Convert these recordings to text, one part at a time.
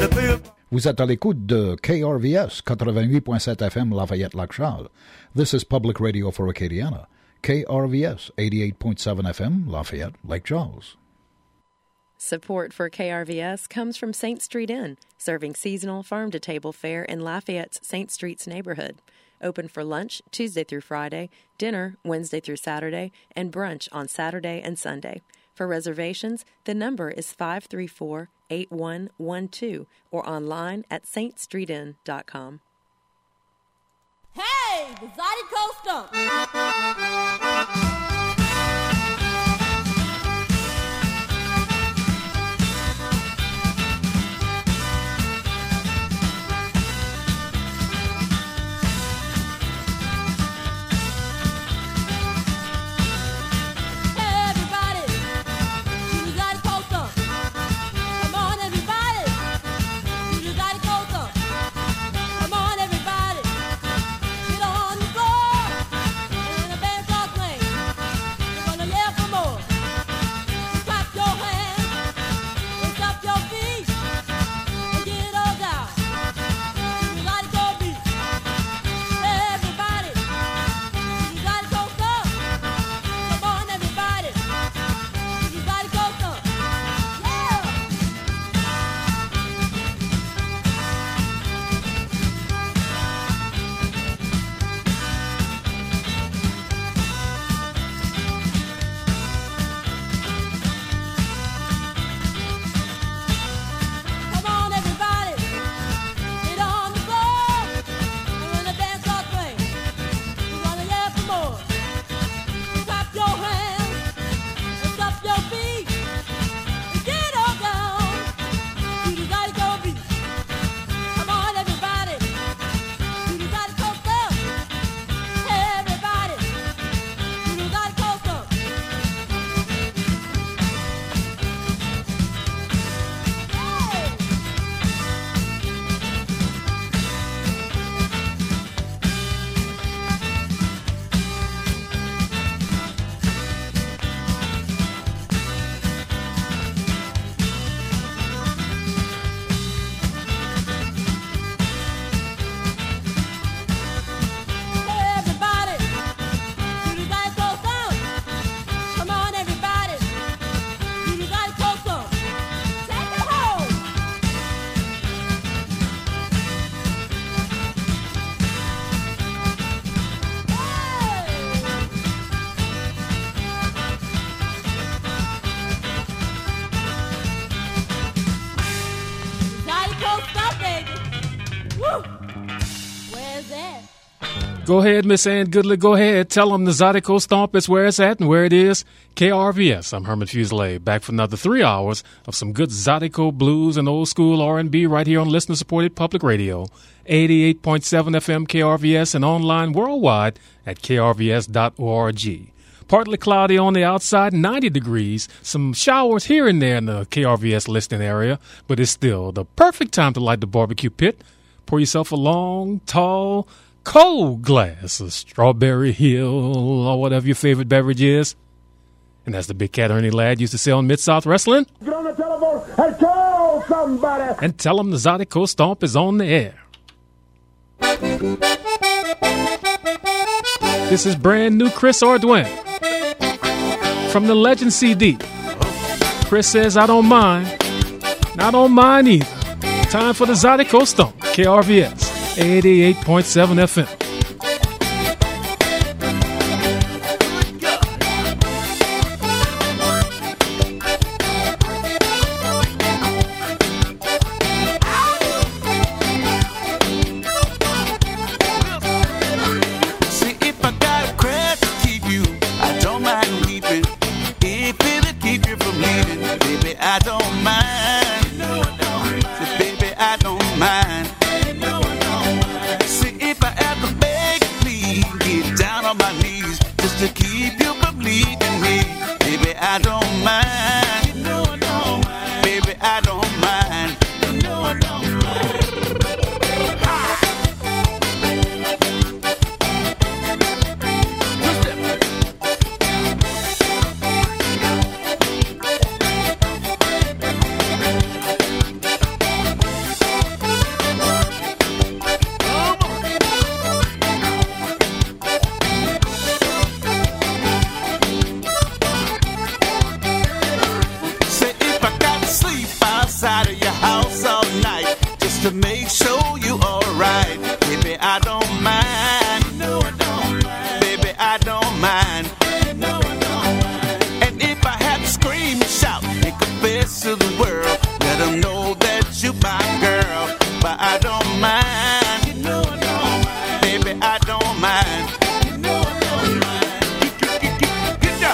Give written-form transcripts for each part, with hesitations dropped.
Vous êtes à l'écoute de KRVS 88.7 FM Lafayette-Lac-Charles. This is Public Radio for Acadiana. KRVS 88.7 FM Lafayette, Lake Charles. Support for KRVS comes from St. Street Inn, serving seasonal farm-to-table fare in Lafayette's St. Street's neighborhood. Open for lunch Tuesday through Friday, dinner Wednesday through Saturday, and brunch on Saturday and Sunday. For reservations, the number is 534-8112 or online at ststreetin.com. Hey, the Zydeco Stump! Go ahead, Miss Ann Goodley. Go ahead. Tell them the Zydeco Stomp is where it's at and where it is. KRVS. I'm Herman Fuselier, back for another 3 hours of some good Zydeco blues and old school R&B right here on listener-supported public radio. 88.7 FM KRVS and online worldwide at krvs.org. Partly cloudy on the outside, 90 degrees. Some showers here and there in the KRVS listening area, but it's still the perfect time to light the barbecue pit. Pour yourself a long, tall, cold glass of Strawberry Hill or whatever your favorite beverage is. And as the big cat Ernie Ladd used to say on Mid-South Wrestling, get on the telephone and call somebody. And tell them the Zydeco Stomp is on the air. This is brand new Chris Ordwin from the Legend CD. Chris says, I don't mind. And I don't mind either. Time for the Zydeco Stomp. KRVS 88.7 FM. See, if I ever house all night just to make sure you alright. Baby, I don't mind. No, I don't mind. Baby, I don't mind. No, I don't mind. And if I had to scream and shout and confess to the world, let them know that you my girl. But I don't mind. No, I don't mind. Baby, I don't mind. No, I don't mind. Get down.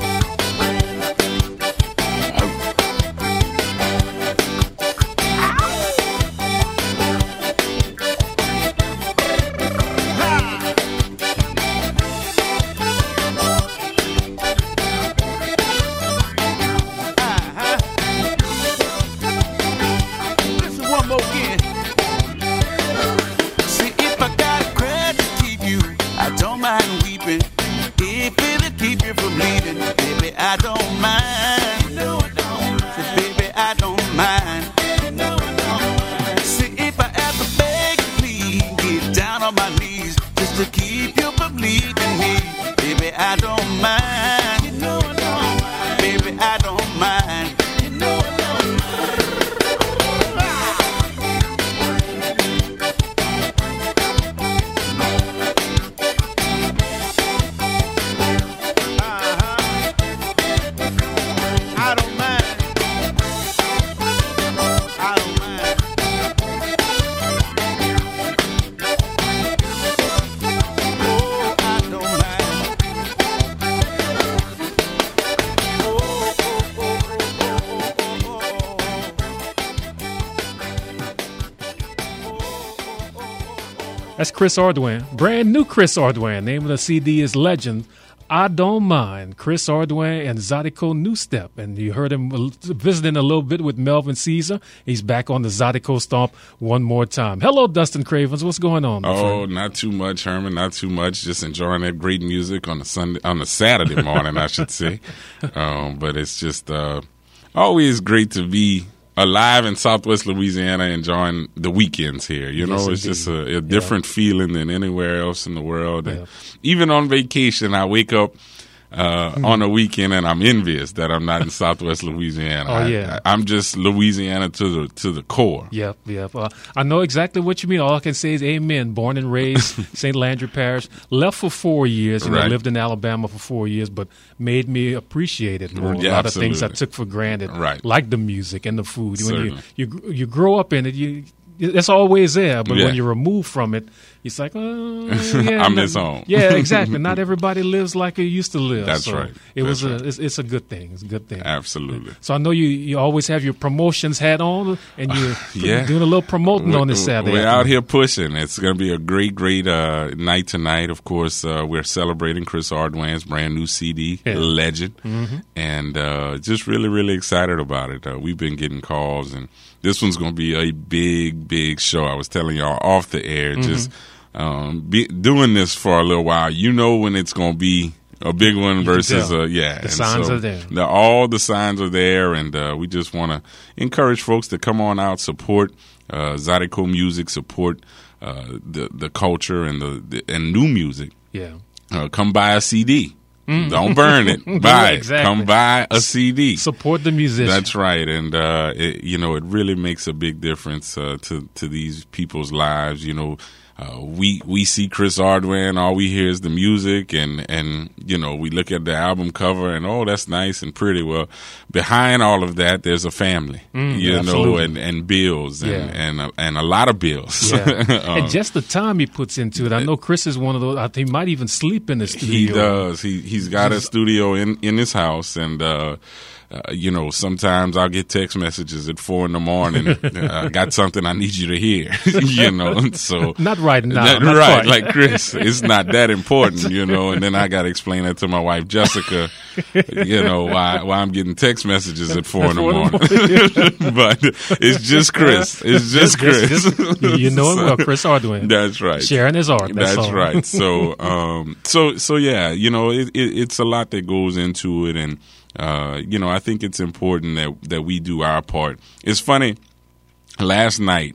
I don't mind. No, I don't mind. So, baby, I don't mind. No, I don't mind. See, if I ever beg you, please get down on my knees just to keep you from leaving me. Baby, I don't mind. You know I don't mind. Baby, I don't mind. You know I don't mind. That's Chris Ordwin, brand new Chris Ordwin. Name of the CD is Legend. I Don't Mind. Chris Ordwin and Zydeco New Step. And you heard him visiting a little bit with Melvin Caesar. He's back on the Zydeco Stomp one more time. Hello, Dustin Cravens. What's going on? Oh, not too much, Herman. Not too much. Just enjoying that great music on a Saturday morning, I should say. But it's just always great to be alive in Southwest Louisiana, enjoying the weekends here. You know, Yes, it's indeed. just a different feeling than anywhere else in the world. And even on vacation, I wake up on a weekend and I'm envious that I'm not in Southwest Louisiana. Oh, yeah. I'm just Louisiana to the core. Yep. I know exactly what you mean. All I can say is amen. Born and raised St. Landry Parish. Left for 4 years. You know, Right. lived in Alabama for 4 years, but made me appreciate it more. Yeah, a lot of things I absolutely. took for granted, Right. like the music and the food. When Certainly. you grow up in it, it's always there, but Yeah. when you're removed from it, it's like, yeah, I miss home. Yeah, exactly. Not everybody lives like they used to live. That's so right. It That's was right. it's a good thing. It's a good thing. Absolutely. So I know you always have your promotions hat on, and you're Yeah. doing a little promoting on this Saturday. We're afternoon. out here pushing. It's going to be a great night tonight. Of course, we're celebrating Chris Ordwin's brand new CD, Yeah. Legend, and just really, really excited about it. We've been getting calls, and this one's going to be a big show. I was telling y'all off the air, just doing this for a little while. You know when it's going to be a big one versus tell. yeah. The signs are there. All the signs are there, and we just want to encourage folks to come on out, support Zydeco music, support the culture and new music. Yeah. Come buy a CD. Don't burn it. Buy it. Exactly. Come buy a CD. Support the musician. That's right, and it really makes a big difference to these people's lives. You know, we see Chris Ordwin, all we hear is the music, and you know, we look at the album cover and oh, that's nice and pretty. Well, behind all of that, there's a family, you know, absolutely. and bills and a lot of bills. Yeah. And just the time he puts into it. I know Chris is one of those. I think he might even sleep in the studio. He does. He's got a studio in his house, and you know, sometimes I'll get text messages at 4 a.m. I got something I need you to hear. You know, so Not right now. Not not right, quite. like Chris, it's not that important, you know. And then I got to explain that to my wife Jessica, you know, why I'm getting text messages at 4 a.m. But it's just Chris. It's just Chris. You know him well, Chris Ordwin. That's right. Sharing his art. That's all. right. So, so yeah, you know, it's a lot that goes into it, and you know, I think it's important that we do our part. It's funny. Last night,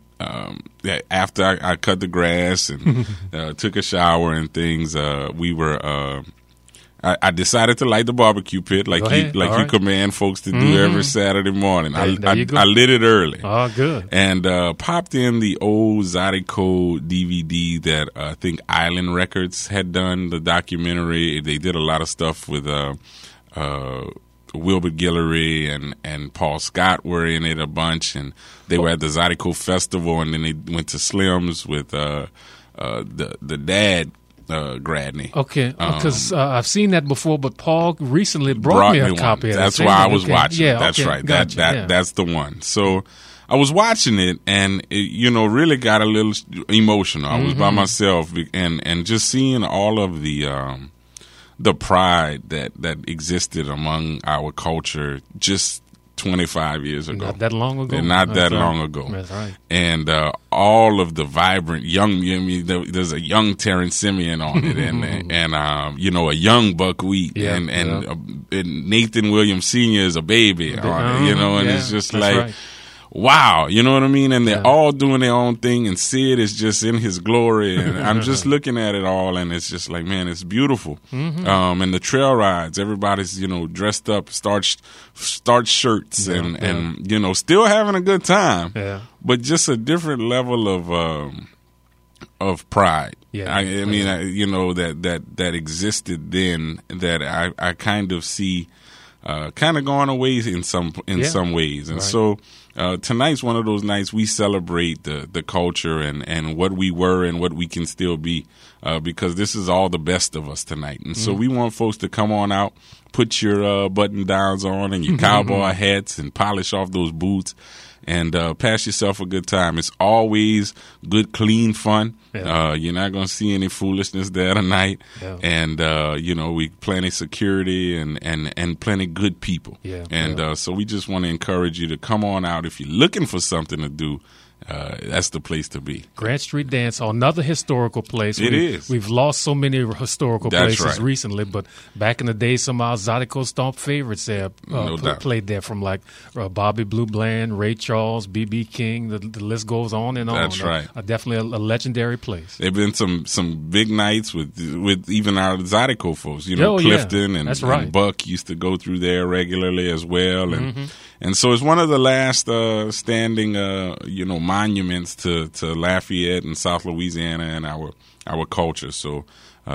after I cut the grass and took a shower and things, we were I decided to light the barbecue pit like you command folks to do every Saturday morning. I lit it early. Oh, good. And popped in the old Zydeco DVD that I think Island Records had done, the documentary. They did a lot of stuff with Wilbert Guillory and Paul Scott were in it a bunch, and they were at the Zydeco Festival, and then they went to Slim's with the dad, Gradney. Okay, because I've seen that before, but Paul recently brought me a copy of it. That's why I was watching it. That's okay, right. Gotcha. That's the one. So I was watching it, and it, really got a little emotional. I was by myself, and just seeing all of the pride that existed among our culture just 25 years ago. Not that long ago. Long ago. That's right. And all of the vibrant young, there's a young Terrence Simeon on it, and a young Buckwheat, and Nathan Williams Sr. is a baby on it, and it's just like, right. Wow, you know what I mean? And they're all doing their own thing, and Sid is just in his glory. And I'm just looking at it all, and it's just like, man, it's beautiful. And the trail rides, everybody's, dressed up, starched shirts, and still having a good time. Yeah. But just a different level of pride. Yeah. I mean, that existed then that I kind of see kind of going away in some ways. And so tonight's one of those nights we celebrate the culture and what we were and what we can still be, because this is all the best of us tonight. And so we want folks to come on out, put your button downs on and your cowboy hats and polish off those boots and pass yourself a good time. It's always good, clean fun. Yeah. You're not going to see any foolishness there tonight. Yeah. And, we plenty security and plenty good people. Yeah. And so we just want to encourage you to come on out. If you're looking for something to do, that's the place to be. Grant Street Dance Hall, another historical place. It is. We've lost so many historical places recently, but back in the day, some of our Zydeco Stomp favorites there played there, from like Bobby Blue Bland, Ray Charles, B.B. King. The list goes on and on. That's right. Definitely a legendary place. There have been some big nights with even our Zydeco folks. Clifton and Buck used to go through there regularly as well, and so it's one of the last standing monuments to Lafayette and South Louisiana and our culture. So,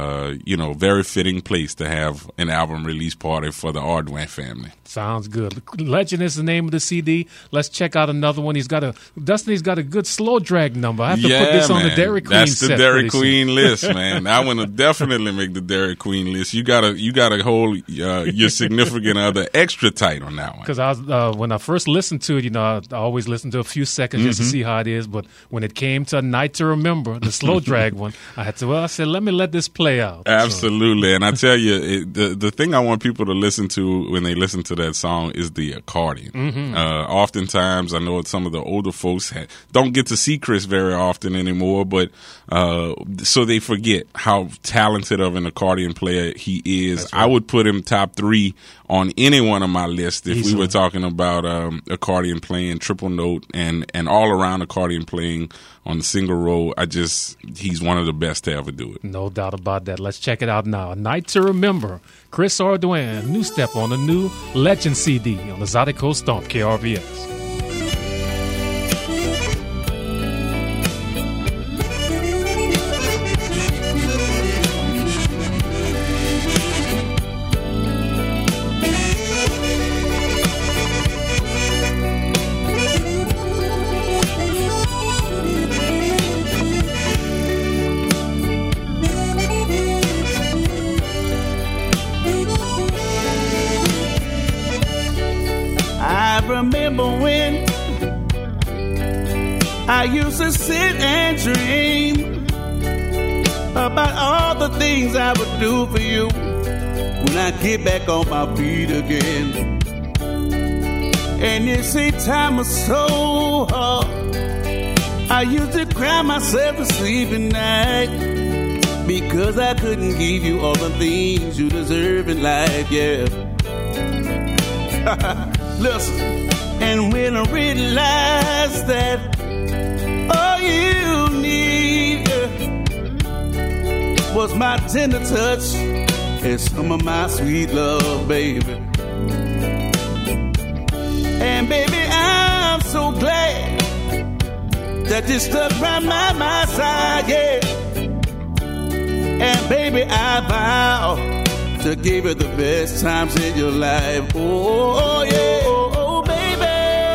very fitting place to have an album release party for the Ardwin family. Sounds good. Legend is the name of the CD. Let's check out another one. Destiny's got a good slow drag number. I have to put this on the Dairy Queen That's set. That's the Dairy Queen list, man. That one will definitely make the Dairy Queen list. You gotta hold your significant other extra tight on that one. Because when I first listened to it, I always listen to a few seconds just to see how it is. But when it came to A Night to Remember, the slow drag one, I said, let me let this play out. Absolutely. And I tell you, the thing I want people to listen to when they listen to that song is the accordion. Oftentimes, I know some of the older folks don't get to see Chris very often anymore, but so they forget how talented of an accordion player he is. Right. I would put him top 3 on any one of my lists if we were talking about accordion playing, triple note, and all around accordion playing on the single roll. He's one of the best to ever do it. No doubt about that. Let's check it out now. A Night to Remember. Chris Ardwin, new step on the new Legend CD on the Zydeco Stomp, KRVS. I used to sit and dream about all the things I would do for you when I get back on my feet again. And you see, time was so hard. I used to cry myself to sleep at night because I couldn't give you all the things you deserve in life, yeah. Listen, and when I realized that all you need was my tender touch is some of my sweet love, baby. And baby, I'm so glad that you stuck by my side, yeah. And baby, I vow to give you the best times in your life. Oh yeah, oh baby,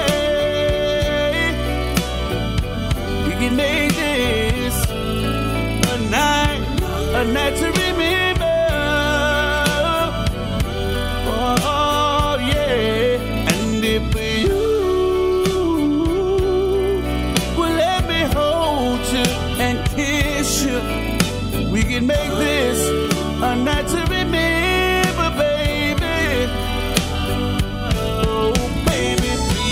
we can make this a night to remember. Oh yeah, and if you will let me hold you and kiss you, we can make this a night to remember, baby. Oh, baby,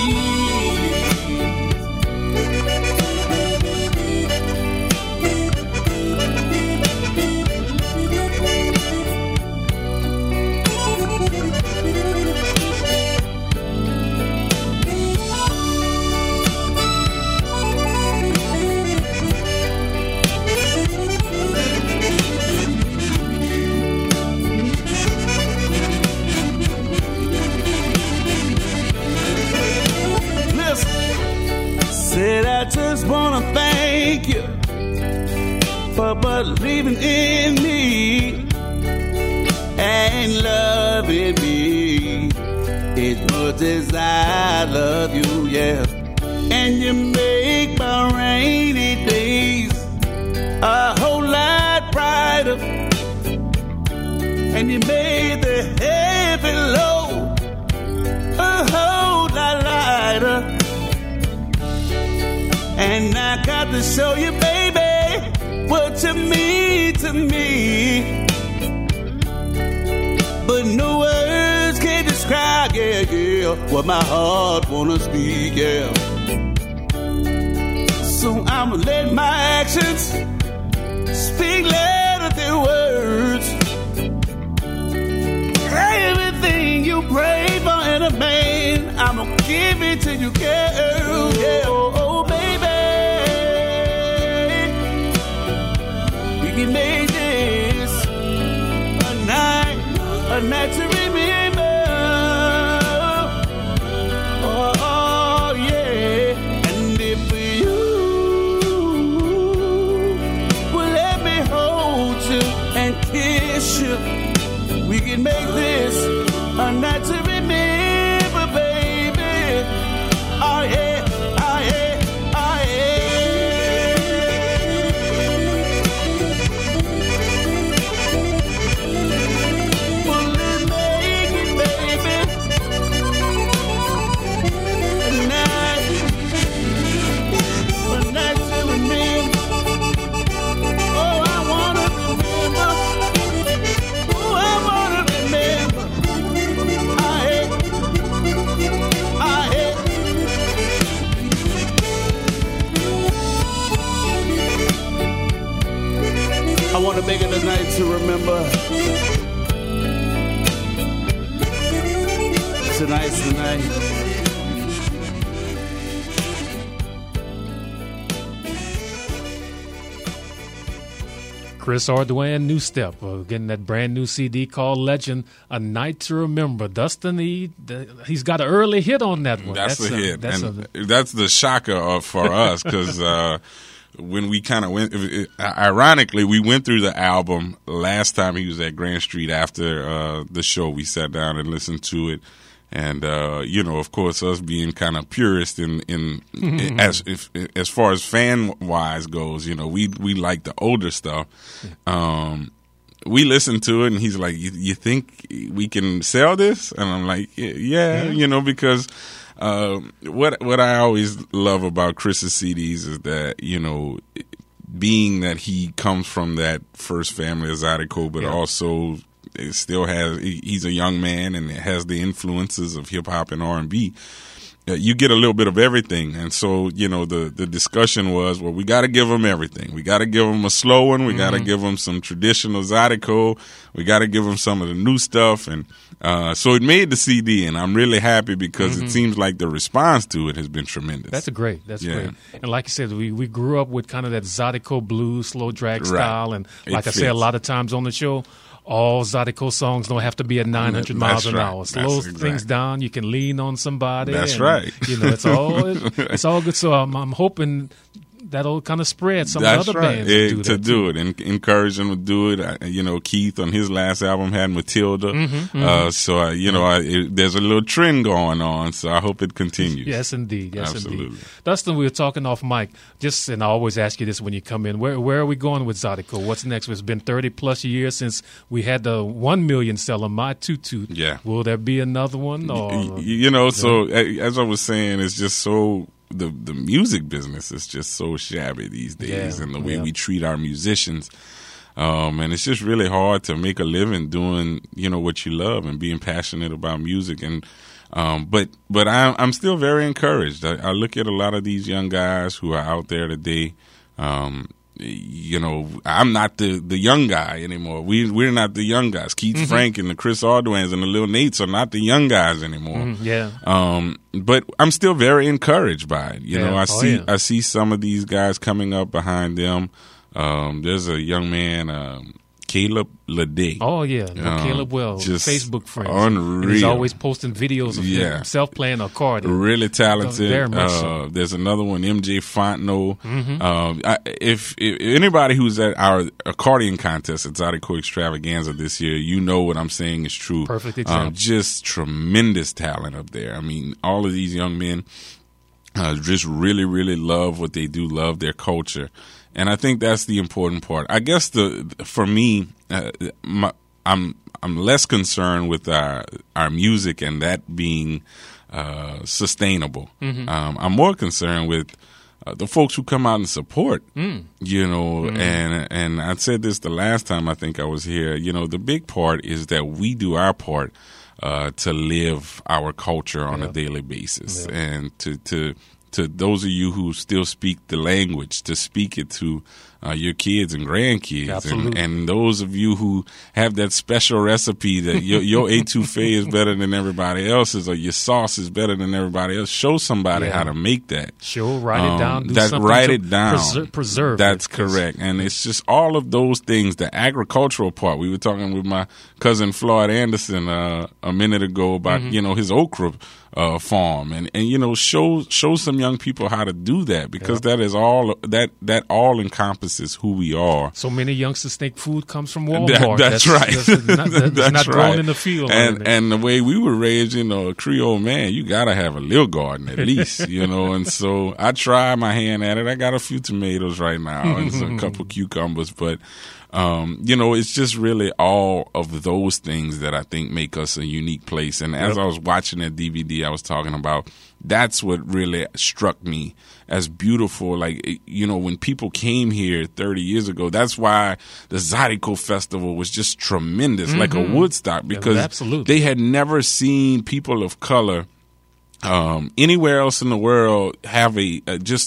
said I just wanna thank you for believing in me and loving me as much as I love you, yeah. And you make my rainy days a whole lot brighter, and you made the heavy load a whole lot lighter. And I got to show you, baby, what you mean to me. But no words can describe, yeah, what my heart wanna speak, yeah. So I'ma let my actions speak louder than words. Everything you pray for in a man, I'ma give it to you, girl, yeah. Oh, baby. We made this a night to remember. Oh yeah. And if you will let me hold you and kiss you, we can make this a night to remember, baby. Oh yeah, oh yeah, oh yeah. I want to make it a night to remember. Tonight's the night. Chris Ordway, New Step, getting that brand new CD called Legend, A Night to Remember. Dustin, he's got an early hit on that one. That's a hit. That's the shocker for us because when we kind of went, ironically, we went through the album last time he was at Grand Street after the show. We sat down and listened to it. And, of course, us being kind of purist as far as fan-wise goes, we like the older stuff. We listened to it, and he's like, you think we can sell this? And I'm like, yeah. Because what I always love about Chris's CDs is that, being that he comes from that first family of Zydeco, but also it still he's a young man and it has the influences of hip hop and R&B. You get a little bit of everything. And so, the discussion was, well, we got to give them everything. We got to give them a slow one. We got to give them some traditional Zydeco. We got to give them some of the new stuff. And so it made the CD, and I'm really happy because it seems like the response to it has been tremendous. That's great. And like you said, we grew up with kind of that Zydeco blues, slow drag style. And like I say a lot of times on the show, all Zydeco songs don't have to be at 900 miles an hour. Slow things down. You can lean on somebody. That's right. You know, it's all good. So I'm hoping that'll kind of spread some other bands to do it and encourage them to do it. You know, Keith on his last album had Matilda. There's a little trend going on, so I hope it continues. Yes, indeed. Yes, absolutely. Indeed. Dustin, we were talking off mic. And I always ask you this when you come in. Where are we going with Zydeco? What's next? It's been 30 plus years since we had the 1 million seller, My Tutu. Yeah. Will there be another one? Or, so as I was saying, it's just so. The music business is just so shabby these days, and the way we treat our musicians, and it's just really hard to make a living doing what you love and being passionate about music. And but I'm still very encouraged. I look at a lot of these young guys who are out there today. I'm not the young guy anymore. We're not the young guys. Keith Frank and the Chris Ardwans and the Lil Nates are not the young guys anymore. But I'm still very encouraged by it. I see some of these guys coming up behind them. There's a young man, Caleb Lede. Oh, yeah. Caleb Wells, Facebook friend. Unreal. And he's always posting videos of himself playing accordion. Really talented. Very much so. There's another one, MJ Fontenot. If anybody who's at our accordion contest at Zydeco Extravaganza this year, you know what I'm saying is true. Perfect example. Just tremendous talent up there. I mean, all of these young men just really, really love what they do, love their culture. And I think that's the important part. I guess for me, I'm less concerned with our music and that being sustainable. I'm more concerned with the folks who come out and support. And I said this the last time I think I was here. The big part is that we do our part to live our culture on a daily basis, and to those of you who still speak the language, to speak it to your kids and grandkids, and those of you who have that special recipe that your etouffee is better than everybody else's, or your sauce is better than everybody else. Show somebody how to make that. Write it down. Do something preserve. That's correct. And it's just all of those things. The agricultural part. We were talking with my cousin Floyd Anderson a minute ago about his okra farm, and show some young people how to do that, because that is all that all encompasses who we are. So many youngsters think food comes from Walmart. That's right. That's not grown in the field. And the way we were raised, a Creole man, you gotta have a little garden at least, and so I try my hand at it. I got a few tomatoes right now and a couple cucumbers, but it's just really all of those things that I think make us a unique place. And as I was watching that DVD I was talking about, that's what really struck me as beautiful. Like, when people came here 30 years ago, that's why the Zydeco Festival was just tremendous, like a Woodstock, because they had never seen people of color anywhere else in the world have a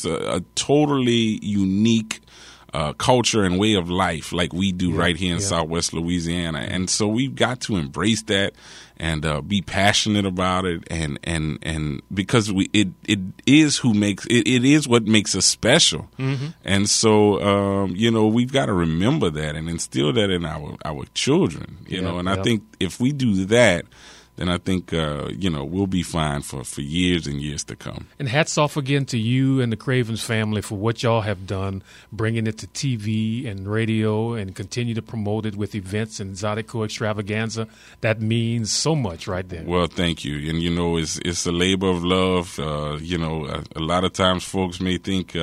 totally unique culture and way of life like we do right here in Southwest Louisiana. And so we've got to embrace that and be passionate about it, and because it is what makes us special. And so we've got to remember that and instill that in our children, and I think if we do that, then I think, we'll be fine for years and years to come. And hats off again to you and the Cravens family for what y'all have done, bringing it to TV and radio and continue to promote it with events and Zydeco Extravaganza. That means so much right there. Well, thank you. And, it's a labor of love. A lot of times folks may think,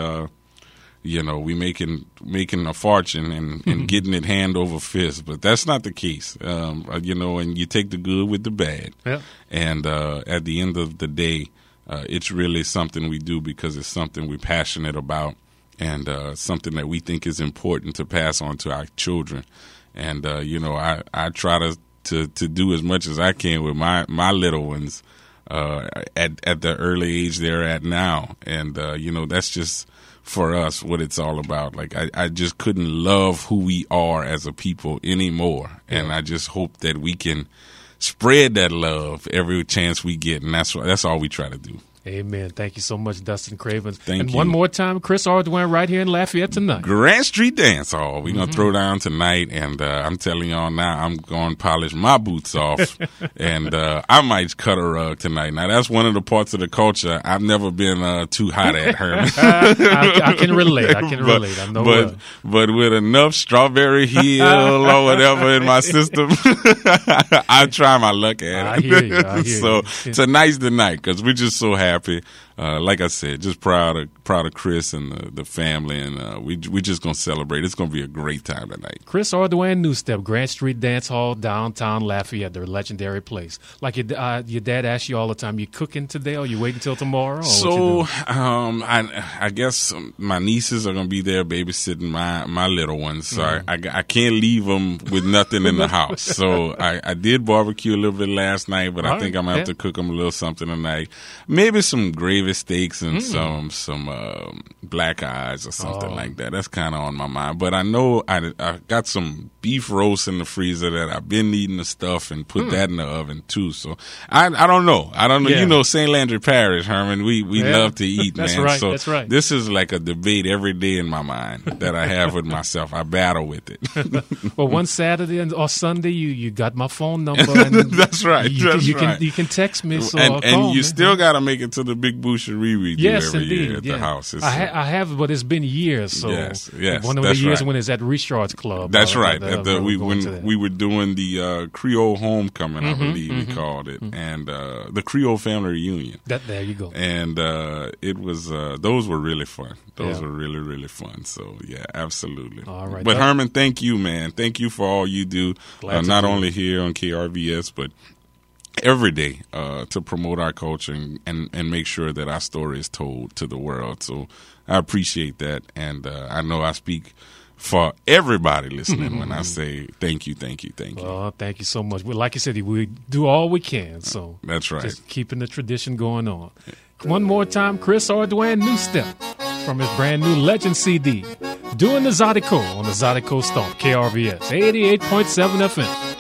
we making a fortune and getting it hand over fist, but that's not the case. And you take the good with the bad. Yeah. And at the end of the day, it's really something we do because it's something we're passionate about, and something that we think is important to pass on to our children. And I try to do as much as I can with my little ones at the early age they're at now, and that's just for us what it's all about. Like I just couldn't love who we are as a people anymore, and I just hope that we can spread that love every chance we get, and that's all we try to do. Amen. Thank you so much, Dustin Cravens. Thank and you. one more time, Chris Ardoin right here in Lafayette tonight. Grant Street Dance Hall. We're going to throw down tonight, and I'm telling y'all now, I'm going to polish my boots off, and I might cut a rug tonight. Now, that's one of the parts of the culture I've never been too hot at, Herman. I can relate. I can relate. I know. But with enough Strawberry Hill or whatever in my system, I try my luck at it. I hear you. So tonight's the night because we're just so happy. Like I said, just proud of Chris and the family, and we're just gonna celebrate. It's gonna be a great time tonight. Chris Ardoin New Step, Grant Street Dance Hall, downtown Lafayette, the legendary place. Like your dad asks you all the time, you cooking today, or you waiting until tomorrow? Or so I guess my nieces are gonna be there babysitting my little ones. So I can't leave them with nothing in the house. So I did barbecue a little bit last night, but I think I'm gonna have to cook them a little something tonight. Maybe some gravy steaks and some black eyes or something like that. That's kind of on my mind. But I know I got some beef roast in the freezer that I've been eating the stuff and put that in the oven too. So I don't know. Yeah. You know, St. Landry Parish, Herman, we love to eat, that's man. Right, so that's right. This is like a debate every day in my mind that I have with myself. I battle with it. Well, one Saturday or Sunday, you got my phone number. And that's right. You can text me. So and you still got to make it to the Big Boucherie we do every year at the house. I have, but it's been years. So yes, one of the years when it's at Richard's Club. That's right. When we were doing the Creole Homecoming, I believe we called it, and the Creole Family Reunion. There you go. And it was those were really fun. Those were really, really fun. So yeah, absolutely. All right. But Herman, thank you, man. Thank you for all you do. Not only here on KRVS, but every day to promote our culture and make sure that our story is told to the world. So I appreciate that, and I know I speak for everybody listening when I say thank you. Thank you so much. Well, like you said, we do all we can. So that's right. Just keeping the tradition going on. One more time, Chris Ardoin New Step from his brand new Legend CD, doing the Zydeco on the Zydeco Stomp, KRVS 88.7 FM.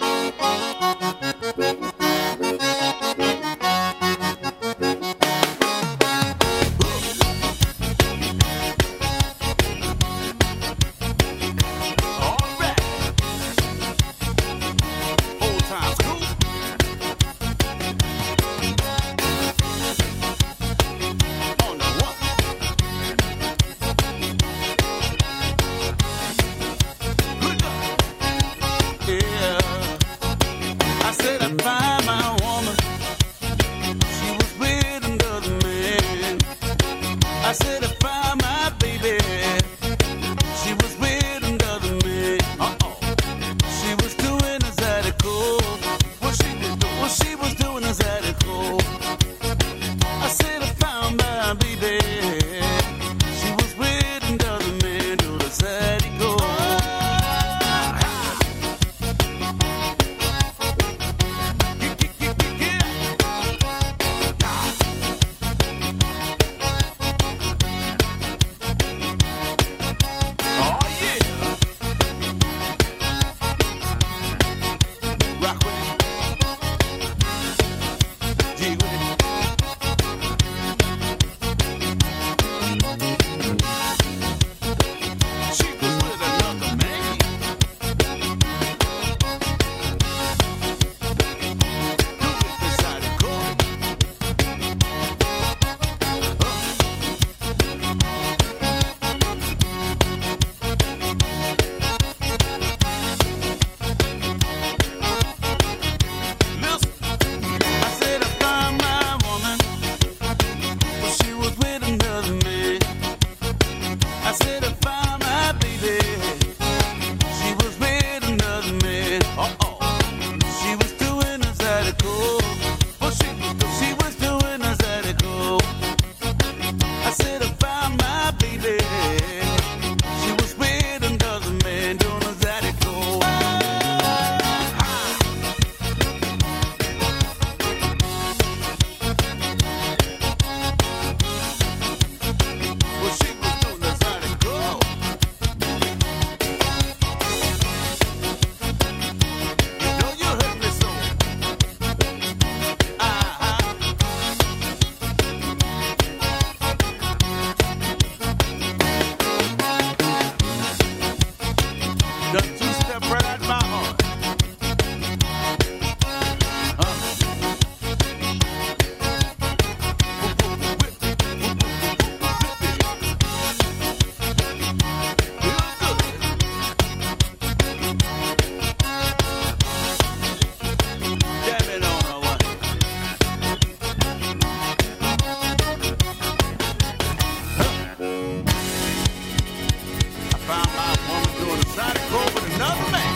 found my woman doing a Zydeco with another man.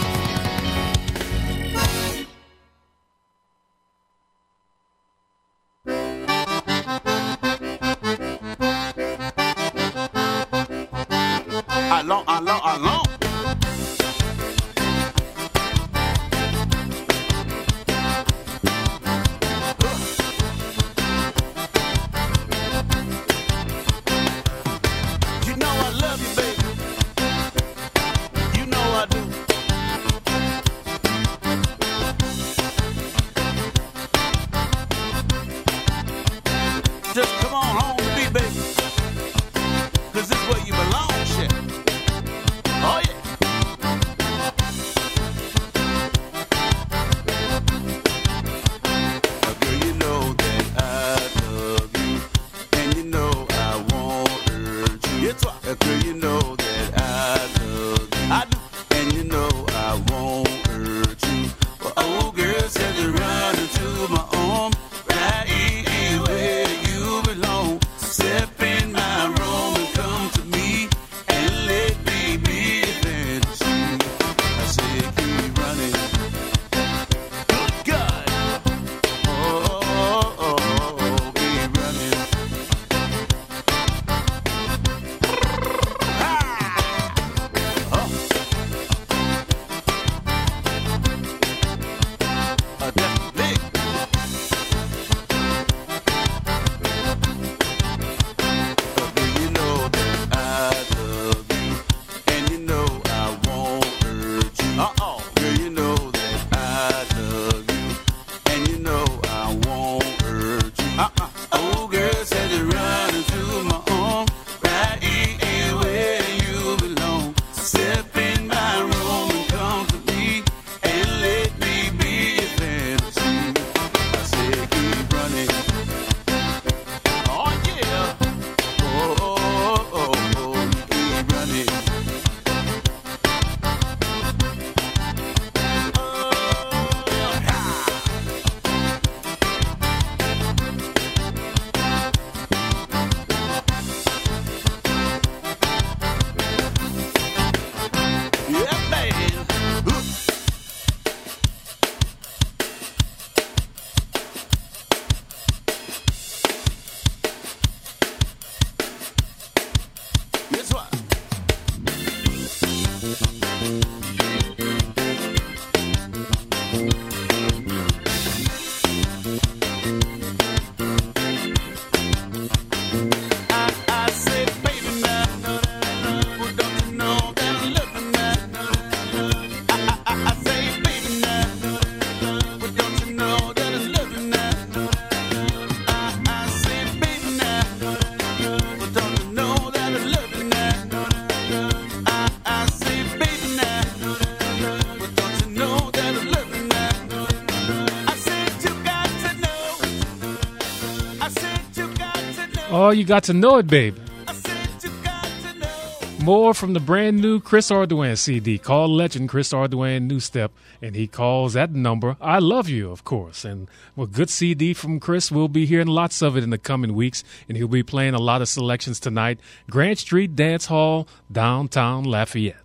Along. You know I love you, baby. You know I do. Just come on home to me, baby. 'Cause this is where you belong, shit. Oh yeah. Girl, you know that I love you, and you know I won't hurt you. It's right. Girl, you know that I love you, I do, and you know I won't hurt you. Well, old girl said to run into my arms, right where you belong. Step in my room and come to me and let me be a fantasy. I say keep running. Good God. Keep running. Definitely. You know that I love you, and you know I won't hurt you. Girl, you know that I love you, and you know I won't hurt you. Oh, girl said to run into my arms, right where you belong. Step in my room and come to me and let me be a fantasy. I said keep running. Oh yeah. Keep running. Yeah, man. Guess what? I say, baby, now, well, don't you know that I love you now? I say, baby, now, well, don't you know that I love you now? I say, baby, now, well, don't you know that I love you now? I say, baby, now, well, don't you know that I love you now? I said, you got to know. I said, you got to know. Oh, you got to know it, baby. I said, you got to know. More from the brand new Chris Ardoin CD called Legend, Chris Ardoin New Step. And he calls that number I Love You, of course. And a good CD from Chris. We'll be hearing lots of it in the coming weeks. And he'll be playing a lot of selections tonight. Grant Street Dance Hall, downtown Lafayette.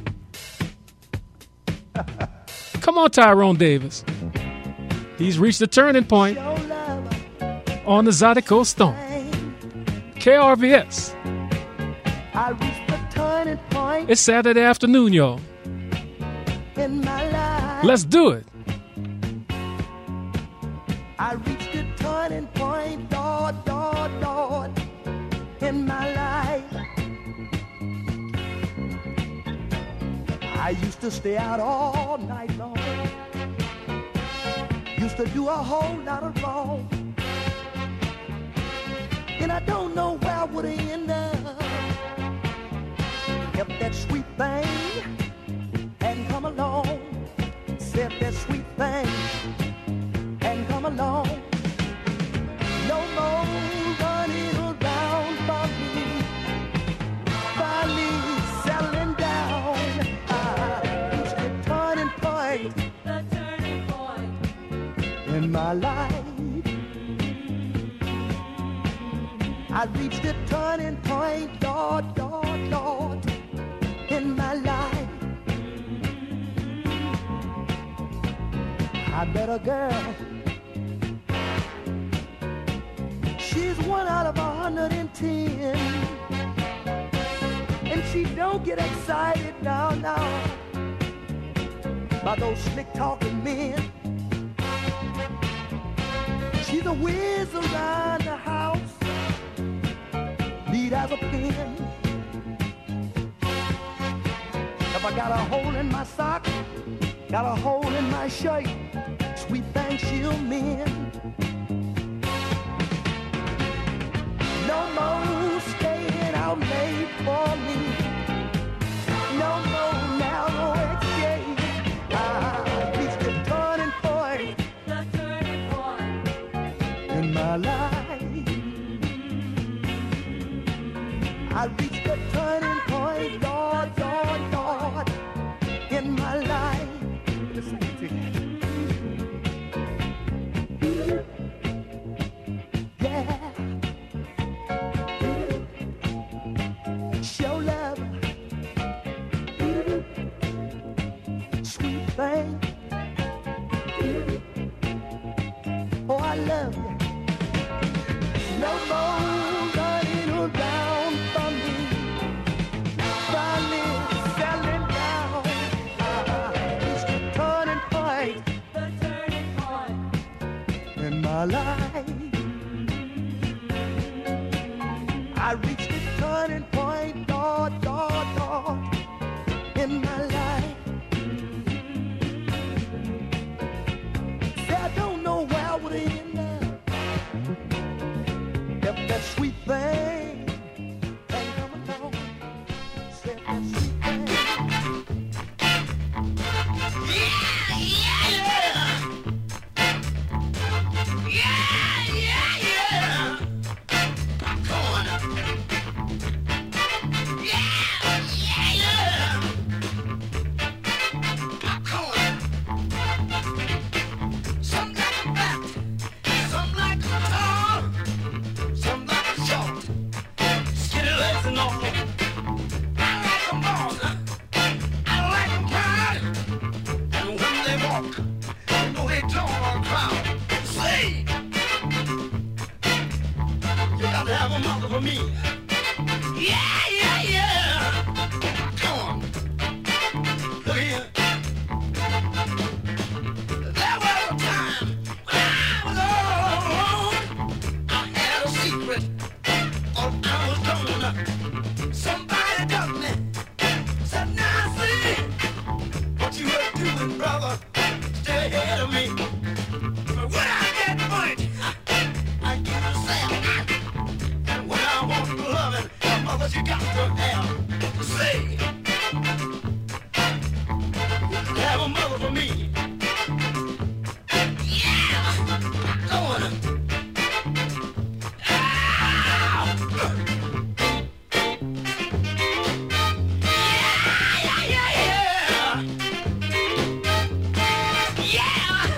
Come on, Tyrone Davis. He's reached a turning point on the Zydeco Stomp. KRVS. I reached the turning point It's Saturday afternoon, y'all. in my life. Let's do it. I reached the turning point, Lord, in my life. I used to stay out all night long. Used to do a whole lot of wrong. And I don't know where I would end up if that sweet thing hadn't come along. Said that sweet thing hadn't come along. No more running around for me. Finally settling down. I reached the turning point in my life. I reached the turning point, Lord, in I met a girl. She's 1 out of 110. And she don't get excited now by those slick talking men. She's a whiz around the house, neat as a pin. If I got a hole in my sock, got a hole in my shirt, sweet thing she'll mend. No more staying out late for me. No more narrow escape. I reached the turning point. The turning point in my life. I reached the turning point, Lord, Lord, Lord, in my life. Listen to you. Yeah. Show love, sweet thing. Oh, I love you. No more running around for me, finally settling down. It's the turning point in my life. I reached the turning point, Lord, Lord, Lord, in my life. Say I don't know where I would end up if that sweet thing ain't come along. Say that sweet thing. Yeah, yeah, yeah. Yeah, yeah, yeah. Popcorn. Have a mother for me. Yeah, yeah, yeah. Come on. Look here. There was a time when I was all alone. I had a secret. Oh, I was gone. Somebody told me. Said, now see what you were doing, brother. Stay ahead of me. But when I get point, I give a sound. I want loving, but you got to have. Say, have a mother for me. Yeah, I wanna. Yeah, yeah, yeah, yeah. Yeah.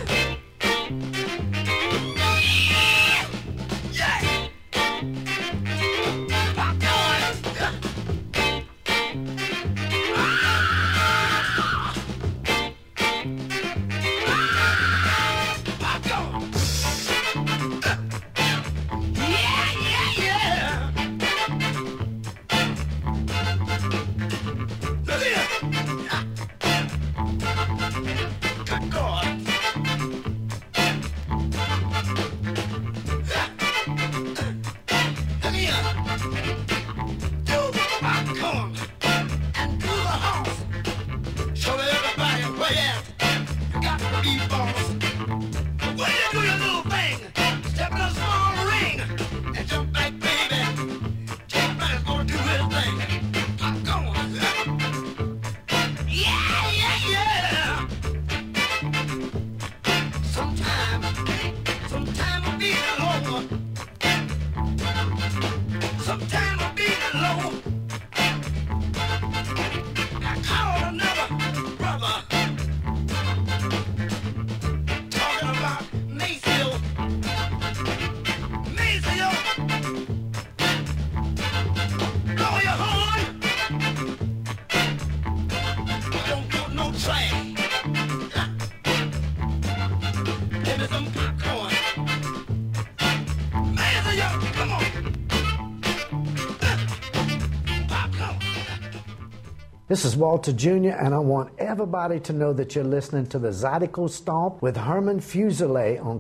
This is Walter Jr., and I want everybody to know that you're listening to the Zydeco Stomp with Herman Fuselier on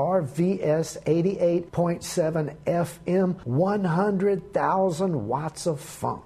KRVS 88.7 FM, 100,000 watts of funk.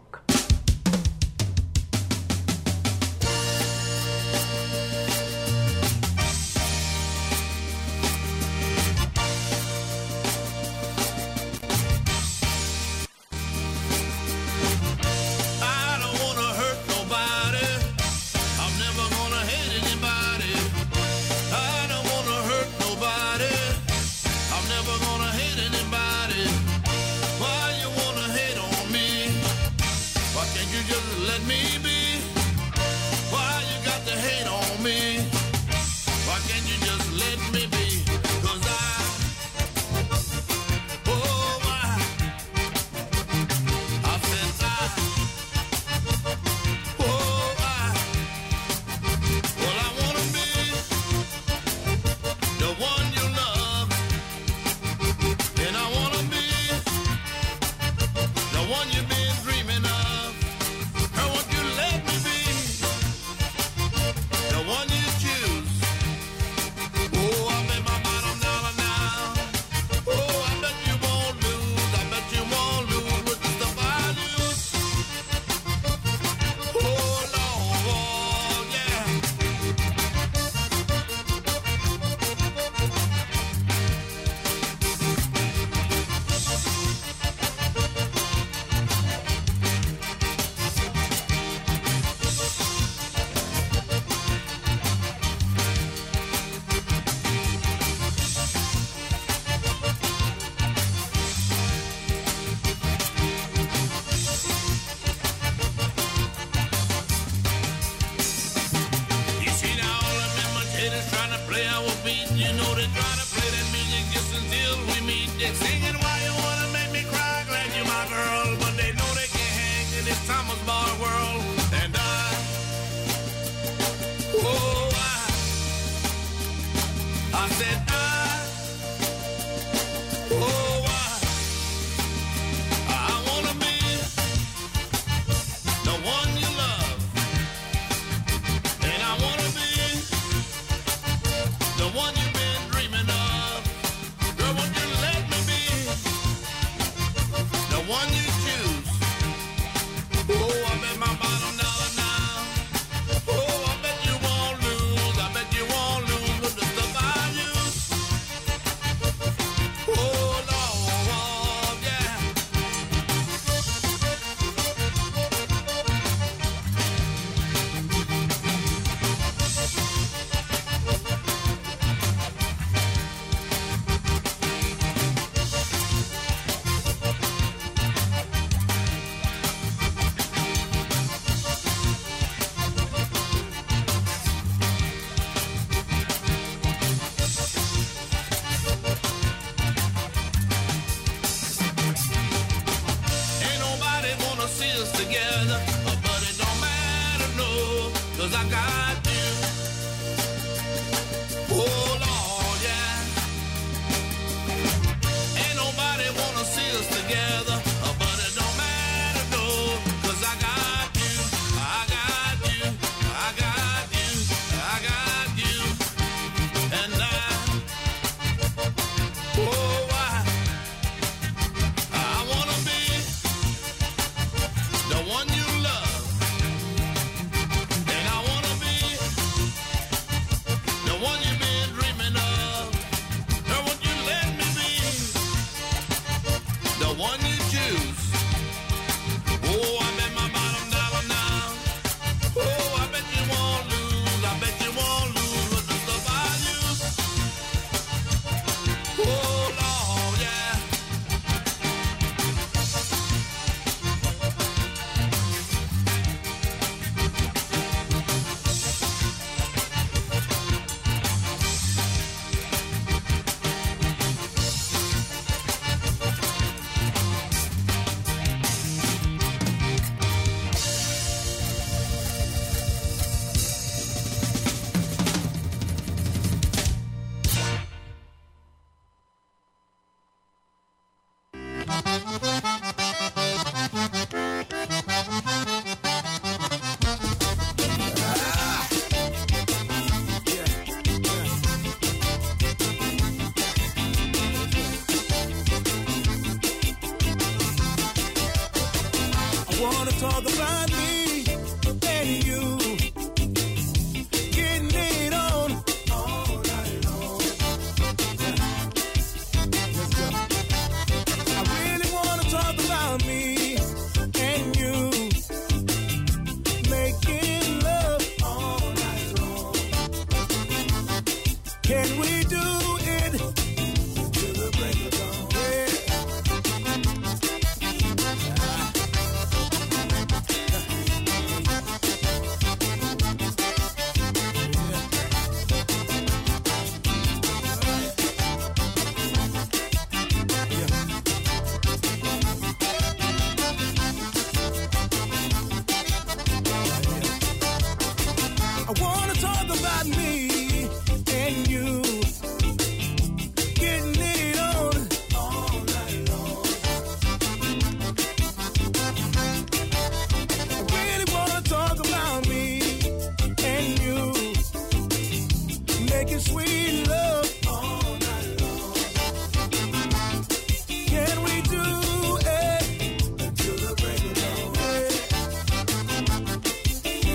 Oh, I bet you won't lose. I bet you won't lose with the stuff I use.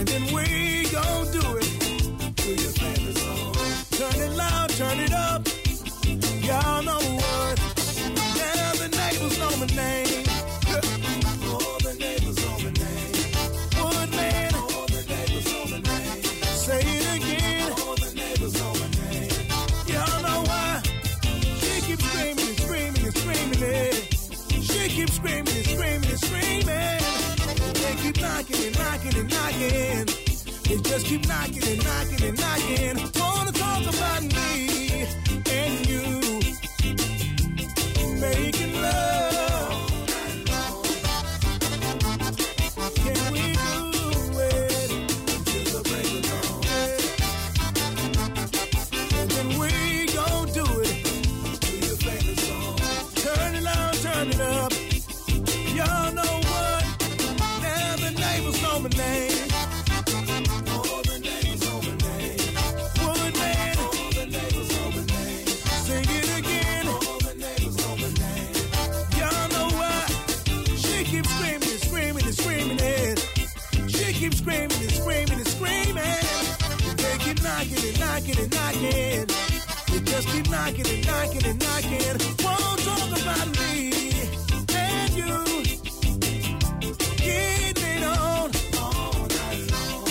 And then we gon' do it to your favorite song. Turn it loud, turn it up. Y'all know what? Now the neighbors know my name. All the neighbors know my name. Woodman. All the neighbors know my name. Say it again. All the neighbors know my name. Y'all know why? She keeps screaming and screaming and screaming it. She keeps screaming and screaming and screaming. They keep knocking and knocking and knocking. They just keep knocking and knocking and knocking. Wanna talk about me and you making love. Can we do it till the break of dawn? And then we gon' do it to your favorite song. Turn it on, turn it up. Y'all know what? Now the neighbors know my name. All the neighbors know my name. Woodman. All the neighbors know my name. Sing it again. All the neighbors know my name. Y'all know what? She keeps screaming and screaming and screaming it. She keeps screaming and screaming and screaming. They keep knocking and knocking and knocking. They just keep knocking and knocking and knocking. Won't talk about me and you. Getting it on all night long.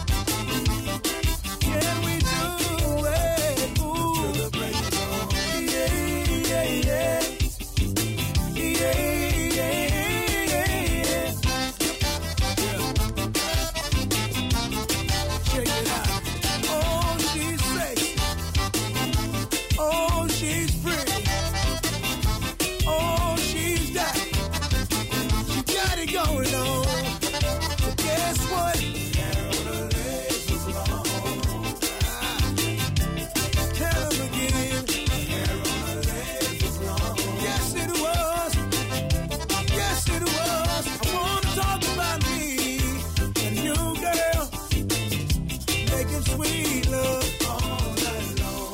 Can we do it? Ooh. Till the break of dawn. Yeah, yeah, yeah. Yeah, yeah, yeah. Check it out. Oh, she's sexy. Oh, she's pretty. Oh, she's got it. She got it going on. But guess what? Hair on her legs was long. Tell them again. Hair on her legs was long. Yes, it was. Yes, it was. I want to talk about me and you, girl. Making sweet love all night long.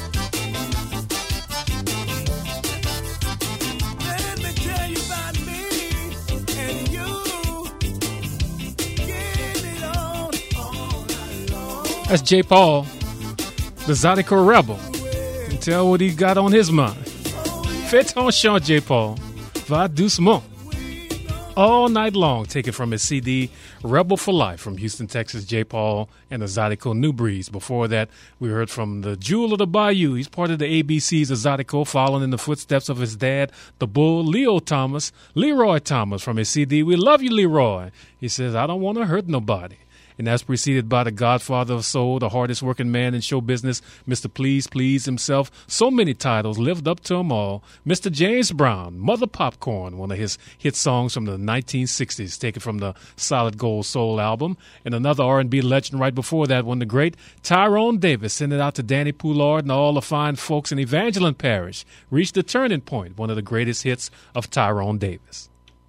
Let me tell you about me and you. Getting it on all night long. That's J. Paul, the Zydeco Rebel. You can tell what he got on his mind. Faites attention, J. Paul. Va doucement. All night long, taken from his CD Rebel for Life from Houston, Texas, J. Paul and the Zydeco New Breeze. Before that, we heard from the Jewel of the Bayou. He's part of the ABCs of Zydeco, following in the footsteps of his dad, the Bull, Leroy Thomas, from his CD We Love You, Leroy. He says, I don't want to hurt nobody. And that's preceded by the godfather of soul, the hardest working man in show business, Mr. Please Please himself. So many titles, lived up to them all. Mr. James Brown, Mother Popcorn, one of his hit songs from the 1960s, taken from the Solid Gold Soul album. And another R&B legend right before that one, the great Tyrone Davis, sent it out to Danny Poulard and all the fine folks in Evangeline Parish. Reached the Turning Point, one of the greatest hits of Tyrone Davis.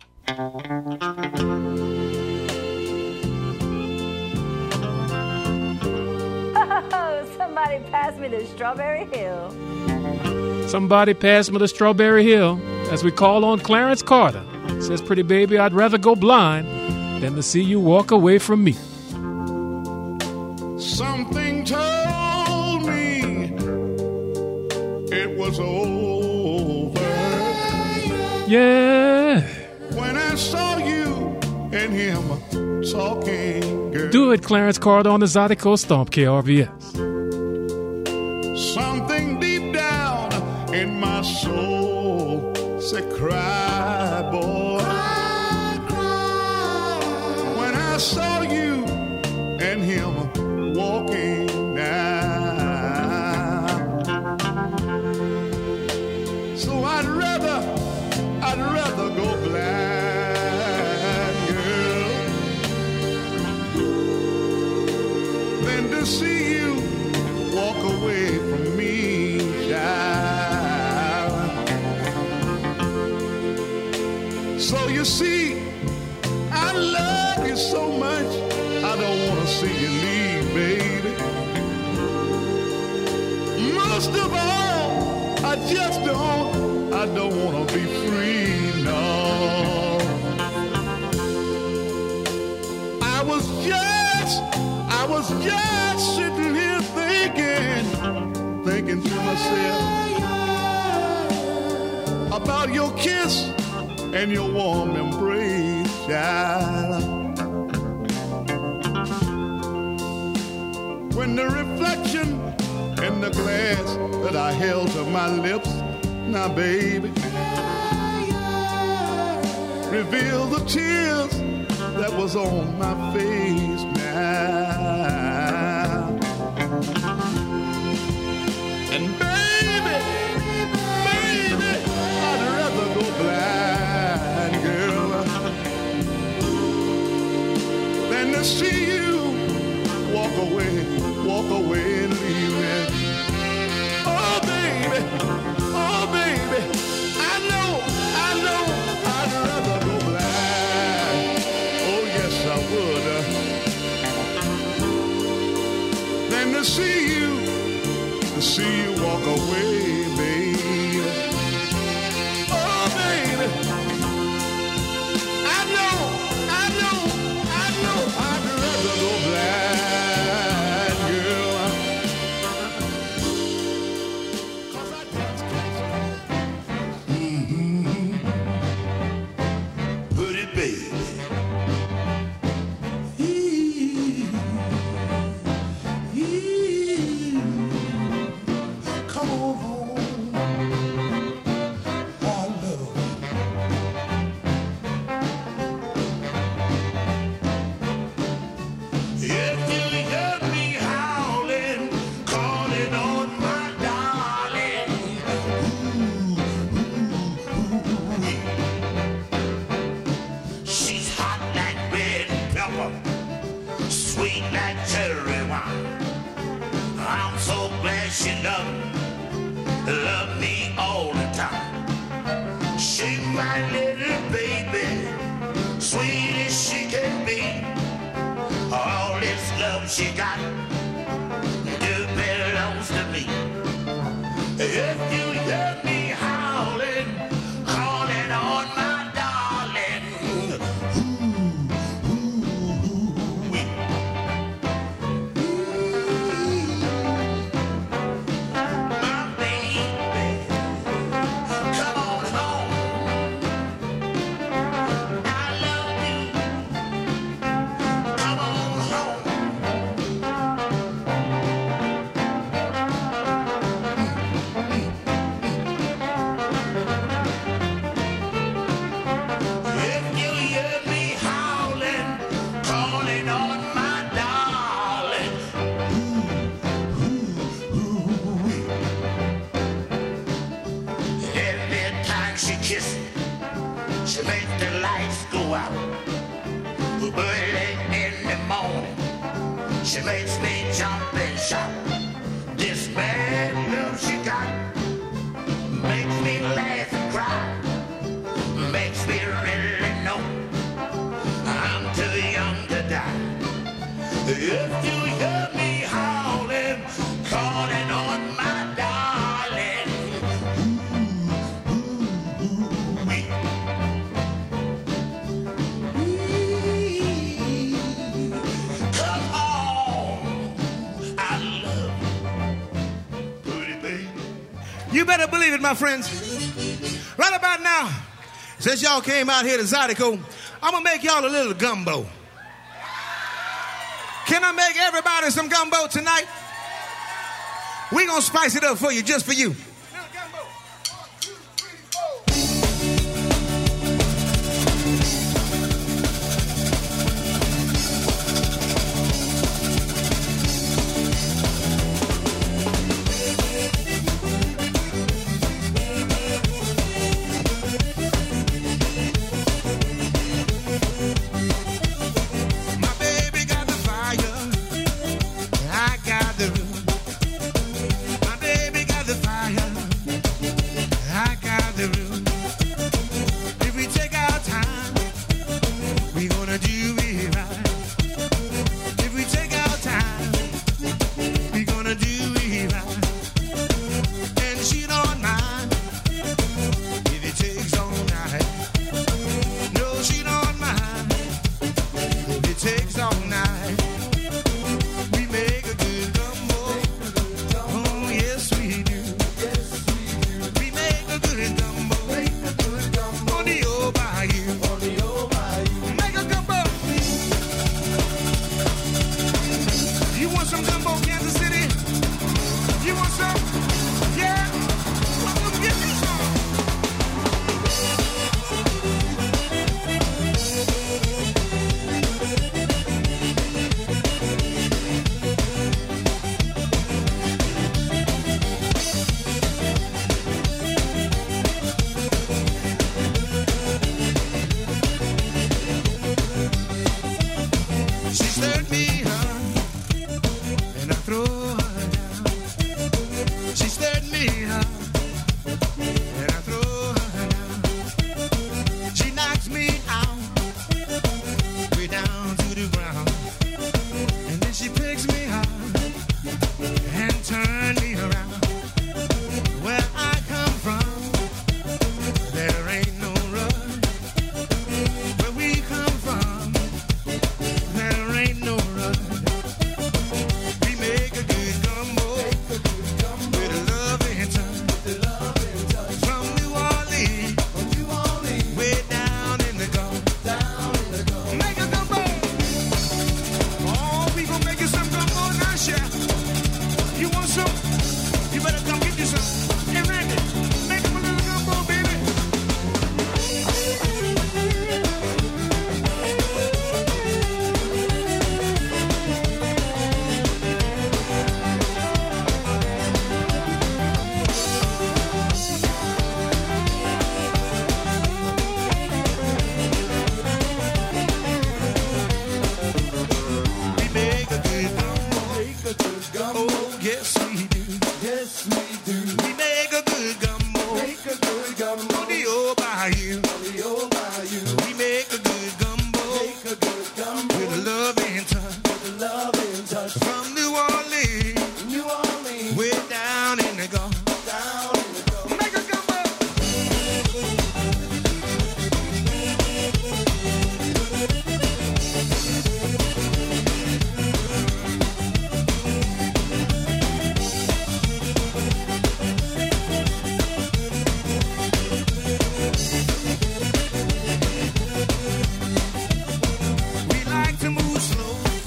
Oh, somebody pass me the Strawberry Hill. Somebody pass me the Strawberry Hill as we call on Clarence Carter. Says, pretty baby, I'd rather go blind than to see you walk away from me. Something told me it was over. Yeah. When I saw you and him talking, girl. Do it, Clarence Carter on the Zydeco Stomp, KRVS. Something deep down in my soul said, cry, boy. Cry, cry. When I saw you and him walking down. So I'd rather go blind, girl, than to see you walk away from me, child. So you see, I love you so much, I don't want to see you leave, baby. Most of all, I don't want to be free, no. I was just nights I was just sitting here thinking to myself about your kiss and your warm embrace, child. When the reflection in the glass that I held to my lips, now baby, revealed the tears that was on my face now. And baby, I'd rather go blind, girl, than to see you walk away and leave me. Oh baby, I know, I'd rather go blind. Oh yes, I would. Than to see you walk away, baby. Oh baby, I know, I'd rather go blind, girl. 'Cause I just put it, baby. Come on home, I love you. If you hear me howling, calling on my darling, she's hot like red pepper, sweet like cherry wine. I'm so glad she loved me all the time. She's my little baby, sweet as she can be. All this love she got belongs to me. If you hear me howling, calling on my darling, my baby, come on home. I love you. Come on home. If you hear me howling, calling on my darling, every time she kisses, she makes the lights go out. Early in the morning, she makes me jump and shout. This bad love she got makes me laugh and cry, makes me really know I'm too young to die. If you hear me howling, calling on my darling, come on, I love you, pretty baby. You better believe it, my friends. Right about now, since y'all came out here to Zydeco, I'm gonna make y'all a little gumbo. Can I make everybody some gumbo tonight? We gonna spice it up for you, just for you.